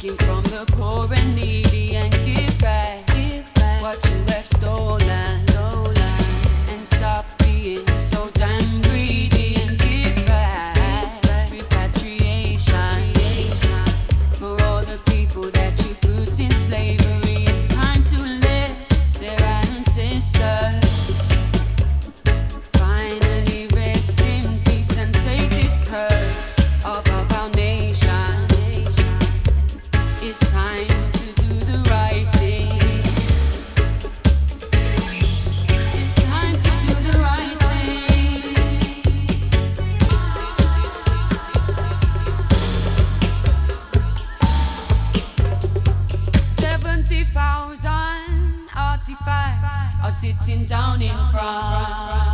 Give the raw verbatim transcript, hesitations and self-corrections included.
taking from the poor and needy and give back, give back what you have stolen, stolen, and stop being so damn greedy and give back, repatriation for all the people that you put in slavery. It's time to let their ancestors finally rest in peace and take this curse off of our nation. It's time to do the right thing. It's time to do the right thing. Seventy thousand artifacts are sitting down in France.